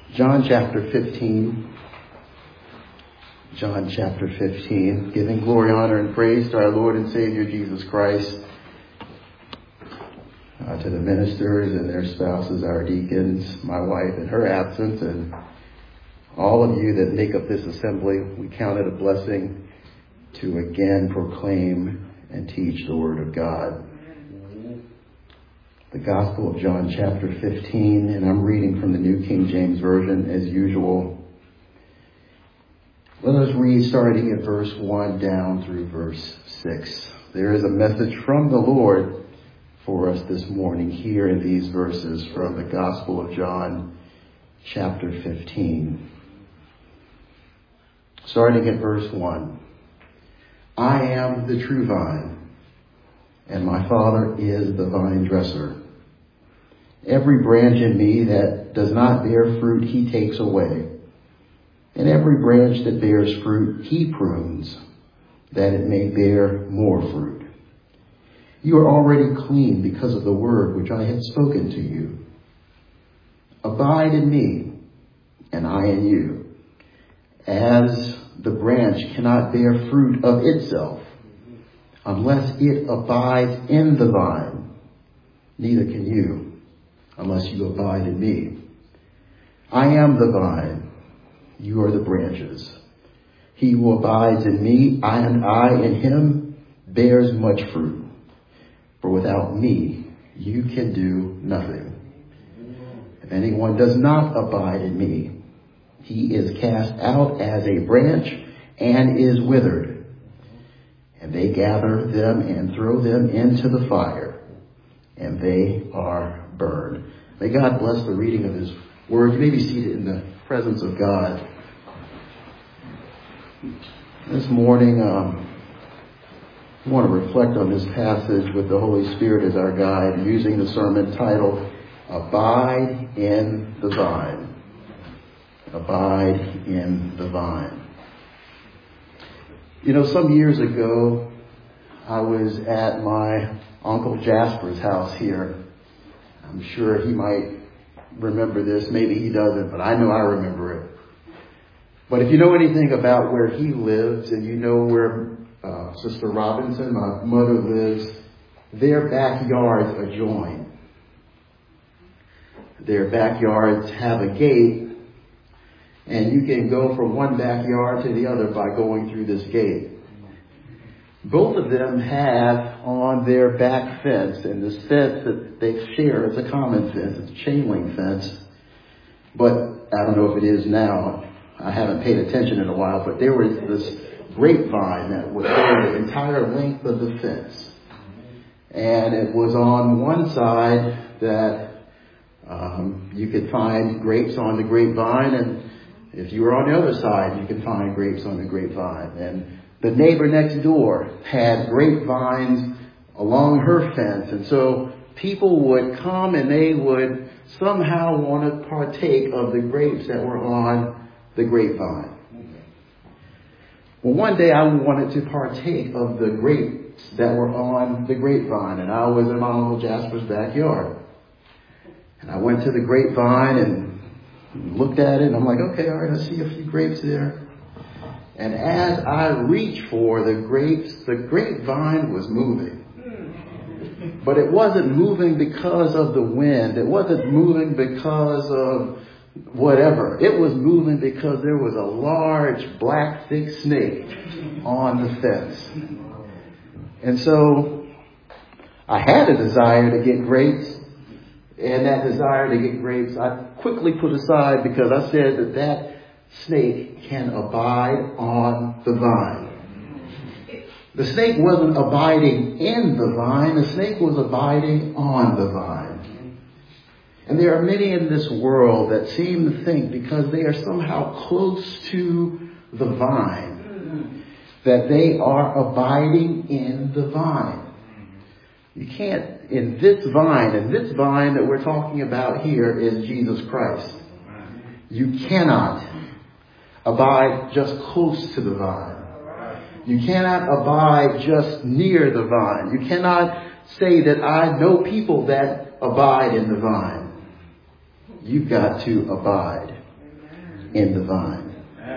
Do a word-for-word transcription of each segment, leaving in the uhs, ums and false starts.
John chapter fifteen. John chapter fifteen. Giving glory, honor, and praise to our Lord and Savior Jesus Christ. Uh, to the ministers and their spouses, our deacons, my wife in her absence, and all of you that make up this assembly. We count it a blessing to again proclaim and teach the Word of God. The Gospel of John chapter fifteen, and I'm reading from the New King James Version as usual. Let us read starting at verse one down through verse six. There is a message from the Lord for us this morning here in these verses from the Gospel of John chapter fifteen. Starting at verse one. I am the true vine, and my Father is the vine dresser. Every branch in me that does not bear fruit, he takes away. And every branch that bears fruit, he prunes, that it may bear more fruit. You are already clean because of the word which I have spoken to you. Abide in me, and I in you. As the branch cannot bear fruit of itself, unless it abides in the vine, neither can you, unless you abide in me. I am the vine, you are the branches. He who abides in me, I and I in him, bears much fruit. For without me, you can do nothing. If anyone does not abide in me, he is cast out as a branch and is withered. And they gather them and throw them into the fire, and they are burned. May God bless the reading of his word. You may be seated in the presence of God. This morning, um, I want to reflect on this passage with the Holy Spirit as our guide, using the sermon titled, Abide in the Vine. Abide in the Vine. You know, some years ago, I was at my Uncle Jasper's house here. I'm sure he might remember this. Maybe he doesn't, but I know I remember it. But if you know anything about where he lives, and you know where uh, Sister Robinson, my mother, lives, their backyards adjoin. Their backyards have a gate, and you can go from one backyard to the other by going through this gate. Both of them have on their back fence, and this fence that they share, it's a common fence, it's a chain link fence. But I don't know if it is now. I haven't paid attention in a while, but there was this grapevine that would go the entire length of the fence. And it was on one side that um, you could find grapes on the grapevine, and if you were on the other side, you could find grapes on the grapevine. And the neighbor next door had grapevines along her fence. And so people would come and they would somehow want to partake of the grapes that were on the grapevine. Well, one day I wanted to partake of the grapes that were on the grapevine. And I was in my Uncle Jasper's backyard. And I went to the grapevine and looked at it, and I'm like, okay, all right, I see a few grapes there. And as I reached for the grapes, the grapevine was moving. But it wasn't moving because of the wind. It wasn't moving because of whatever. It was moving because there was a large black thick snake on the fence. And so I had a desire to get grapes. And that desire to get grapes, I quickly put aside because I said that that snake can abide on the vine. The snake wasn't abiding in the vine. The snake was abiding on the vine. And there are many in this world that seem to think because they are somehow close to the vine, that they are abiding in the vine. You can't, in this vine, and this vine that we're talking about here is Jesus Christ. You cannot abide just close to the vine. You cannot abide just near the vine. You cannot say that I know people that abide in the vine. You've got to abide. in the vine.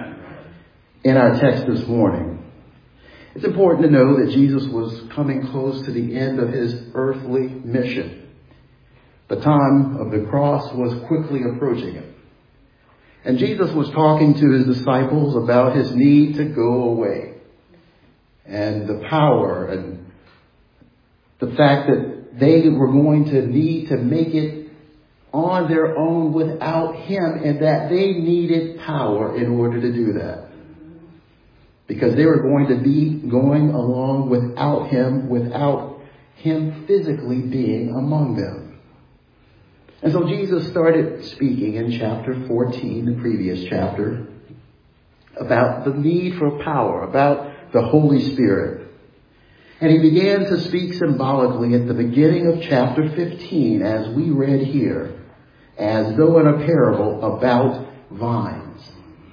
In our text this morning, it's important to know that Jesus was coming close to the end of his earthly mission. The time of the cross was quickly approaching him. And Jesus was talking to his disciples about his need to go away. And the power and the fact that they were going to need to make it on their own without him, and that they needed power in order to do that. Because they were going to be going along without him, without him physically being among them. And so Jesus started speaking in chapter fourteen, the previous chapter, about the need for power, about the Holy Spirit. And he began to speak symbolically at the beginning of chapter fifteen, as we read here, as though in a parable about vines.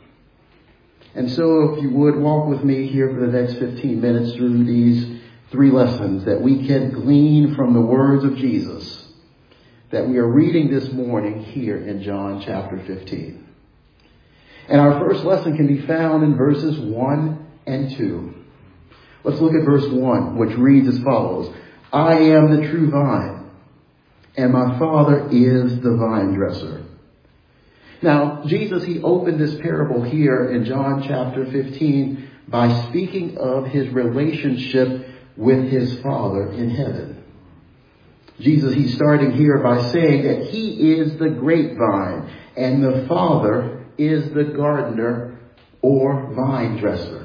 And so if you would walk with me here for the next fifteen minutes through these three lessons that we can glean from the words of Jesus that we are reading this morning here in John chapter fifteen. And our first lesson can be found in verses one and two. Let's look at verse one, which reads as follows. I am the true vine, and my Father is the vine dresser. Now, Jesus, he opened this parable here in John chapter fifteen by speaking of his relationship with his Father in heaven. Jesus, he's starting here by saying that he is the grapevine and the Father is the gardener or vine dresser.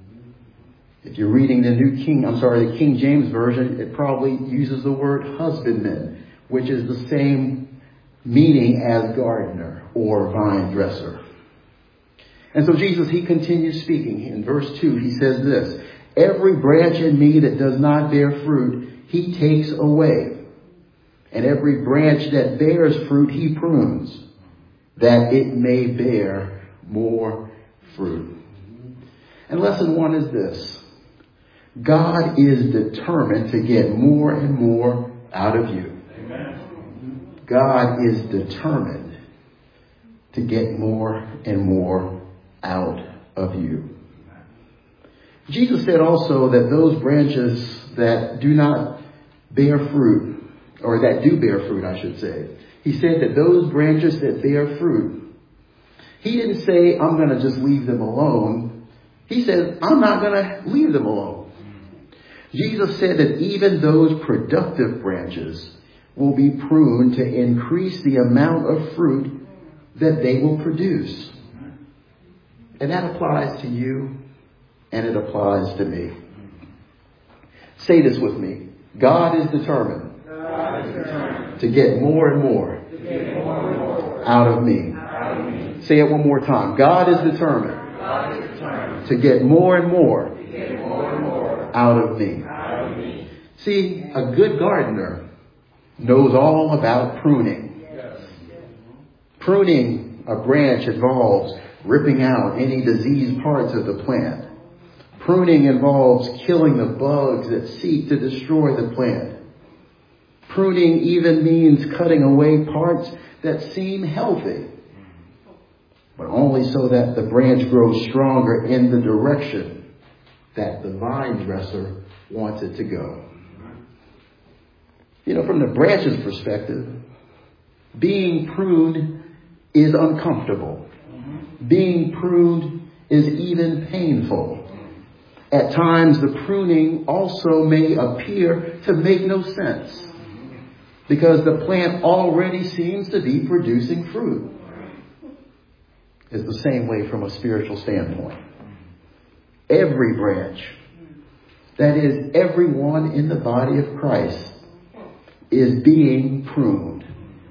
If you're reading the New King, I'm sorry, the King James Version, it probably uses the word husbandman, which is the same meaning as gardener or vine dresser. And so Jesus, he continues speaking. In verse two, he says this, every branch in me that does not bear fruit, he takes away. And every branch that bears fruit, he prunes, that it may bear more fruit. And lesson one is this. God is determined to get more and more out of you. Amen. God is determined to get more and more out of you. Jesus said also that those branches that do not bear fruit, or that do bear fruit, I should say. He said that those branches that bear fruit, he didn't say, I'm going to just leave them alone. He said, I'm not going to leave them alone. Jesus said that even those productive branches will be pruned to increase the amount of fruit that they will produce. And that applies to you, and it applies to me. Say this with me. God is determined, God is determined to get more and more, to get more and more out of me. Out of me. Say it one more time. God is determined, God is determined to get more and more, to get more and more out of me. Out of me. See, a good gardener knows all about pruning. Yes. Pruning a branch involves ripping out any diseased parts of the plant. Pruning involves killing the bugs that seek to destroy the plant. Pruning even means cutting away parts that seem healthy, but only so that the branch grows stronger in the direction that the vine dresser wants it to go. You know, from the branch's perspective, being pruned is uncomfortable. Being pruned is even painful. At times, the pruning also may appear to make no sense because the plant already seems to be producing fruit. It's the same way from a spiritual standpoint. Every branch, that is, everyone in the body of Christ, is being pruned.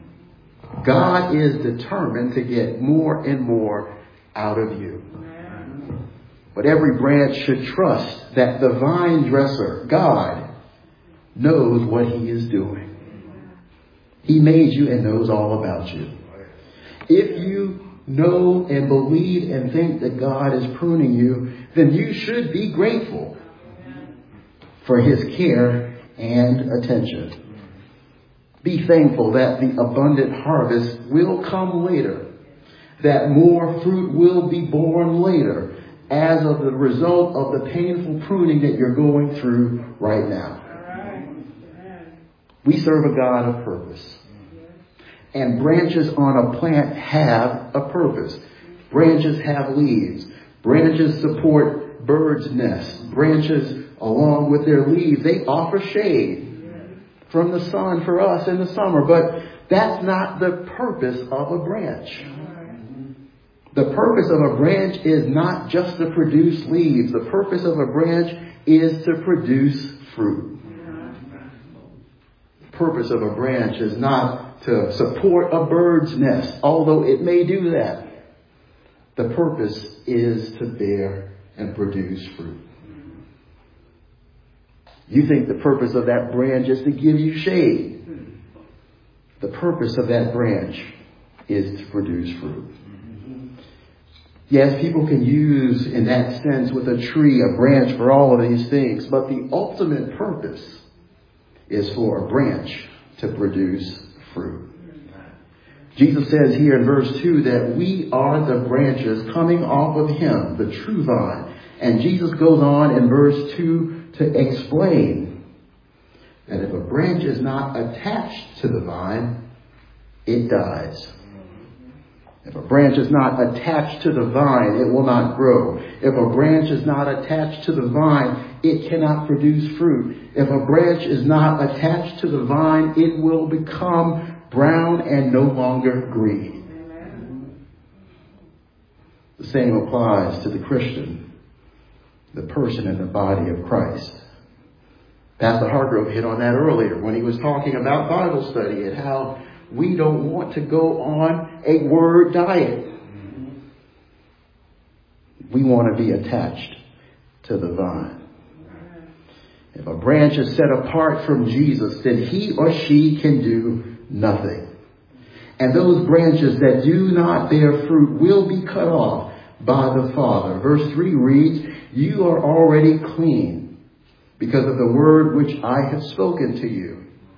God is determined to get more and more out of you. But every branch should trust that the vine dresser, God, knows what he is doing. He made you and knows all about you. If you know and believe and think that God is pruning you, then you should be grateful for his care and attention. Be thankful that the abundant harvest will come later, that more fruit will be born later as of the result of the painful pruning that you're going through right now. We serve a God of purpose. And branches on a plant have a purpose. Branches have leaves. Branches support birds' nests. Branches, along with their leaves, they offer shade from the sun for us in the summer. But that's not the purpose of a branch. The purpose of a branch is not just to produce leaves. The purpose of a branch is to produce fruit. The purpose of a branch is not to support a bird's nest, although it may do that. The purpose is to bear and produce fruit. You think the purpose of that branch is to give you shade. The purpose of that branch is to produce fruit. Yes, people can use, in that sense, with a tree, a branch for all of these things. But the ultimate purpose is for a branch to produce fruit. Jesus says here in verse two that we are the branches coming off of him, the true vine. And Jesus goes on in verse two to explain that if a branch is not attached to the vine, it dies. If a branch is not attached to the vine, it will not grow. If a branch is not attached to the vine, it cannot produce fruit. If a branch is not attached to the vine, it will become brown and no longer green. Amen. The same applies to the Christian, the person in the body of Christ. Pastor Hargrove hit on that earlier when he was talking about Bible study and how we don't want to go on a word diet. We want to be attached to the vine. If a branch is set apart from Jesus, then he or she can do nothing. And those branches that do not bear fruit will be cut off by the Father. Verse three reads, you are already clean because of the word which I have spoken to you.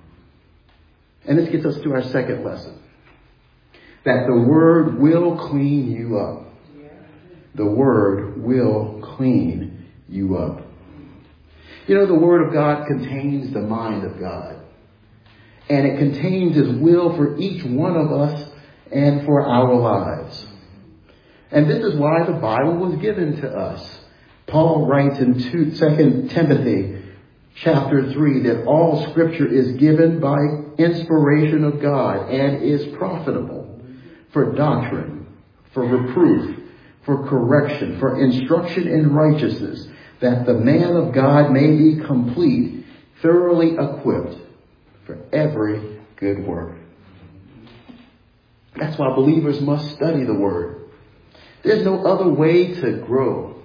And this gets us to our second lesson. That the word will clean you up. The word will clean you up. You know, the word of God contains the mind of God. And it contains his will for each one of us and for our lives. And this is why the Bible was given to us. Paul writes in Second Timothy chapter three that all scripture is given by inspiration of God and is profitable for doctrine, for reproof, for correction, for instruction in righteousness, that the man of God may be complete, thoroughly equipped for every good work. That's why believers must study the word. There's no other way to grow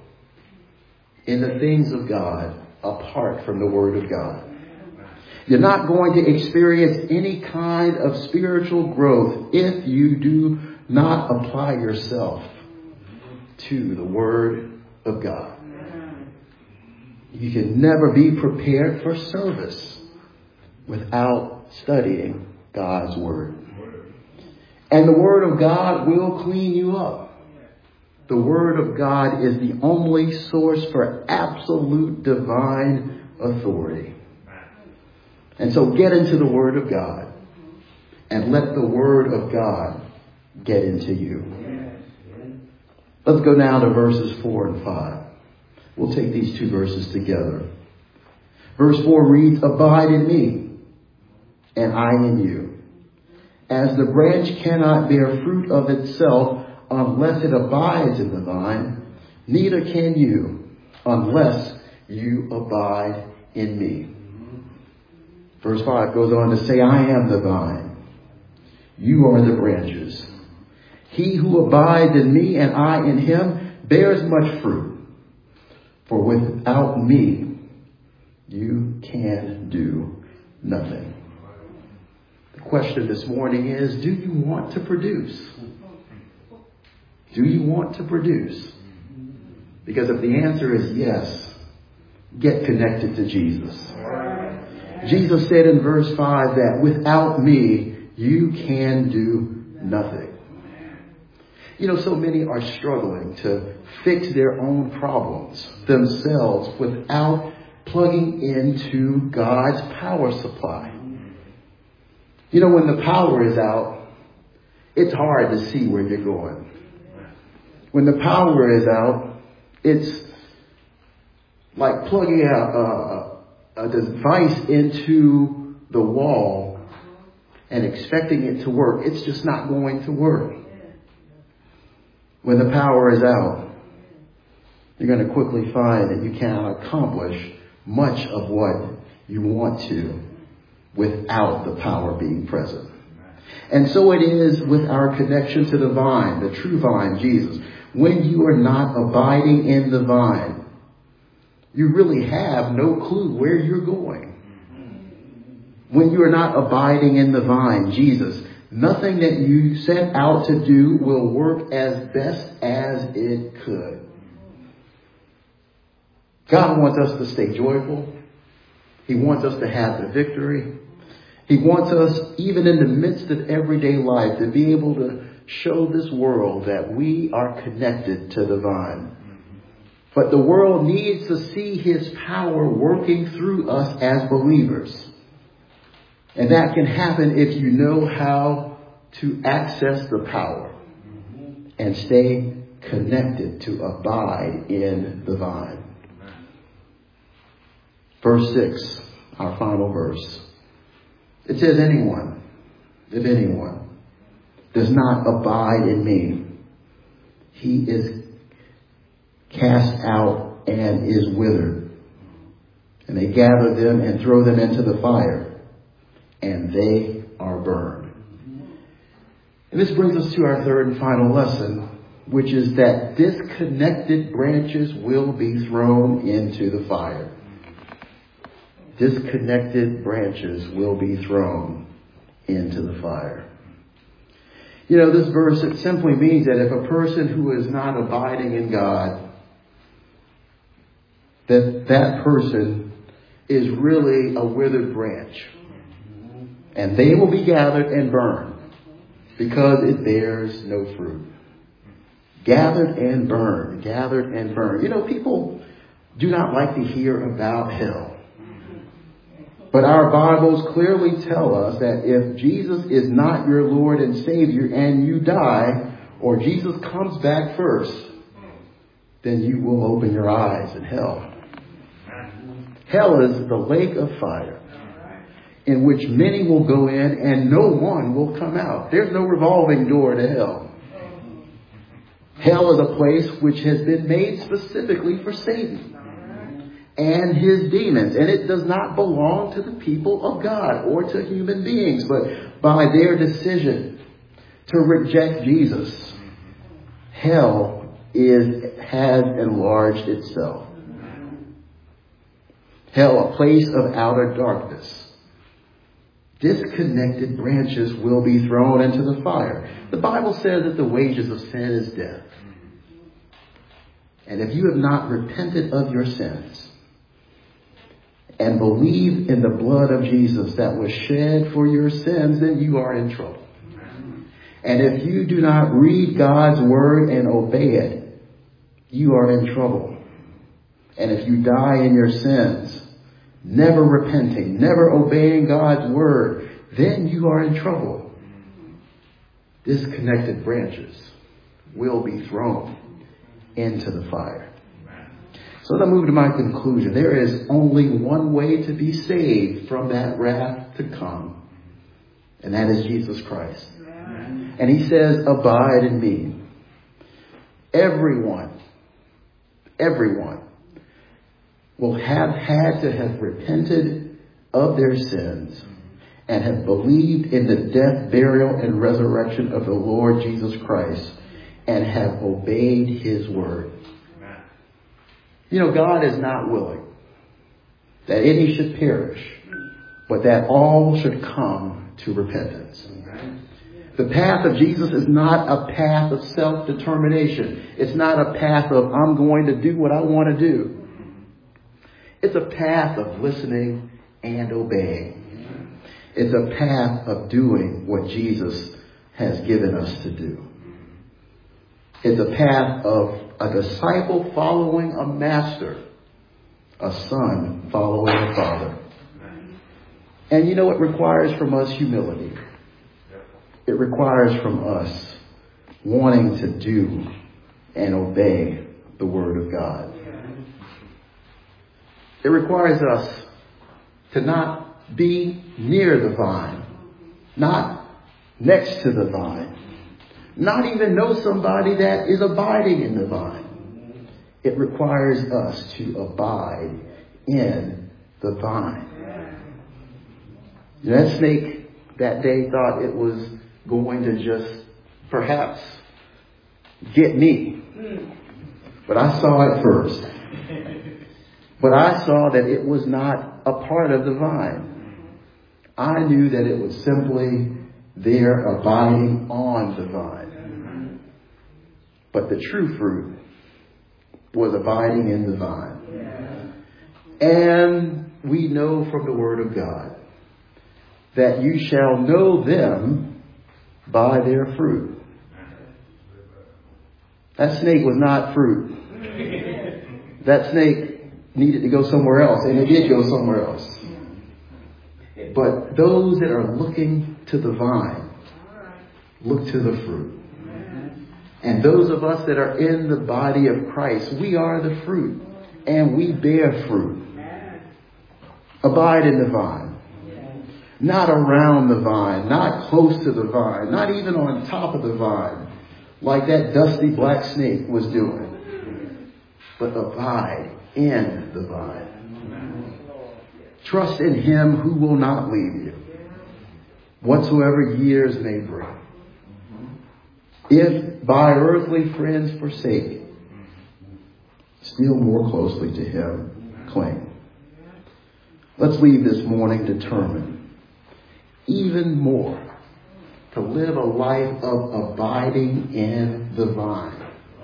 in the things of God apart from the word of God. You're not going to experience any kind of spiritual growth if you do not apply yourself to the word of God. You can never be prepared for service without studying God's word. And the word of God will clean you up. The word of God is the only source for absolute divine authority. And so get into the word of God and let the word of God get into you. Let's go now to verses four and five. We'll take these two verses together. Verse four reads, abide in me, and I in you. As the branch cannot bear fruit of itself unless it abides in the vine, neither can you unless you abide in me. Verse five goes on to say, I am the vine. You are the branches. He who abides in me and I in him bears much fruit. For without me, you can do nothing. The question this morning is, do you want to produce? Do you want to produce? Because if the answer is yes, get connected to Jesus. Jesus said in verse five that without me, you can do nothing. You know, so many are struggling to fix their own problems themselves without plugging into God's power supply. You know, when the power is out, it's hard to see where you're going. When the power is out, it's like plugging a, a, a device into the wall and expecting it to work. It's just not going to work. When the power is out, you're going to quickly find that you cannot accomplish much of what you want to without the power being present. And so it is with our connection to the vine, the true vine, Jesus. When you are not abiding in the vine, you really have no clue where you're going. When you are not abiding in the vine, Jesus, nothing that you set out to do will work as best as it could. God wants us to stay joyful. He wants us to have the victory. He wants us, even in the midst of everyday life, to be able to show this world that we are connected to the vine. But the world needs to see his power working through us as believers. And that can happen if you know how to access the power and stay connected to abide in the vine. Verse six, our final verse. It says, anyone, if anyone, does not abide in me, he is cast out and is withered. And they gather them and throw them into the fire, and they are burned. And this brings us to our third and final lesson, which is that disconnected branches will be thrown into the fire. Disconnected branches will be thrown into the fire. You know, this verse, it simply means that if a person who is not abiding in God, that that person is really a withered branch. And they will be gathered and burned because it bears no fruit. Gathered and burned, gathered and burned. You know, people do not like to hear about hell. But our Bibles clearly tell us that if Jesus is not your Lord and Savior and you die, or Jesus comes back first, then you will open your eyes in hell. Hell is the lake of fire in which many will go in and no one will come out. There's no revolving door to hell. Hell is a place which has been made specifically for Satan and his demons. And it does not belong to the people of God or to human beings. But by their decision to reject Jesus, hell is has enlarged itself. Hell, a place of outer darkness. Disconnected branches will be thrown into the fire. The Bible says that the wages of sin is death. And if you have not repented of your sins and believe in the blood of Jesus that was shed for your sins, then you are in trouble. And if you do not read God's word and obey it, you are in trouble. And if you die in your sins, never repenting, never obeying God's word, then you are in trouble. Disconnected branches will be thrown into the fire. So let me move to my conclusion. There is only one way to be saved from that wrath to come, and that is Jesus Christ. Amen. And he says, abide in me. Everyone, everyone will have had to have repented of their sins and have believed in the death, burial, and resurrection of the Lord Jesus Christ and have obeyed his word. You know, God is not willing that any should perish, but that all should come to repentance. The path of Jesus is not a path of self-determination. It's not a path of, I'm going to do what I want to do. It's a path of listening and obeying. It's a path of doing what Jesus has given us to do. It's a path of a disciple following a master, a son following a father. And you know, it requires from us humility. It requires from us wanting to do and obey the Word of God. It requires us to not be near the vine, not next to the vine, not even know somebody that is abiding in the vine. It requires us to abide in the vine. That snake that day thought it was going to just perhaps get me. But I saw it first. But I saw that it was not a part of the vine. I knew that it was simply there abiding on the vine. But the true fruit was abiding in the vine. And we know from the Word of God that you shall know them by their fruit. That snake was not fruit. That snake needed to go somewhere else, and it did go somewhere else. But those that are looking to the vine, look to the fruit. And those of us that are in the body of Christ, we are the fruit, and we bear fruit. Abide in the vine. Not around the vine, not close to the vine, not even on top of the vine, like that dusty black snake was doing. But abide in the vine. Trust in Him who will not leave you, whatsoever years may bring. If by earthly friends forsake, still more closely to Him cling. Let's leave this morning determined even more to live a life of abiding in the vine.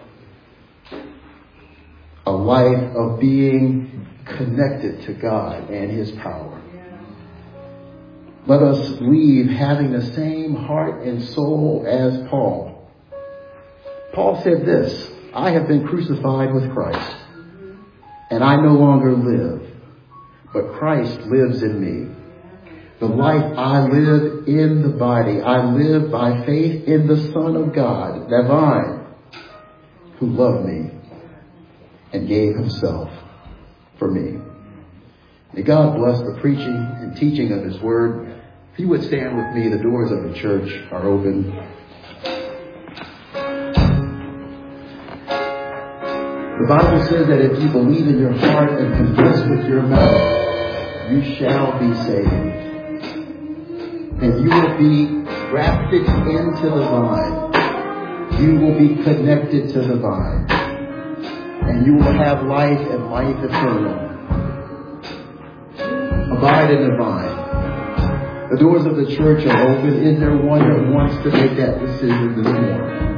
A life of being connected to God and His power. Let us leave having the same heart and soul as Paul. Paul said this, I have been crucified with Christ, and I no longer live, but Christ lives in me. The life I live in the body, I live by faith in the Son of God, the vine, who loved me and gave Himself for me. May God bless the preaching and teaching of His Word. If you would stand with me, the doors of the church are open. The Bible says that if you believe in your heart and confess with your mouth, you shall be saved. And you will be grafted into the vine. You will be connected to the vine. And you will have life and life eternal. Abide in the vine. The doors of the church are open. Is there one that wants to make that decision this morning?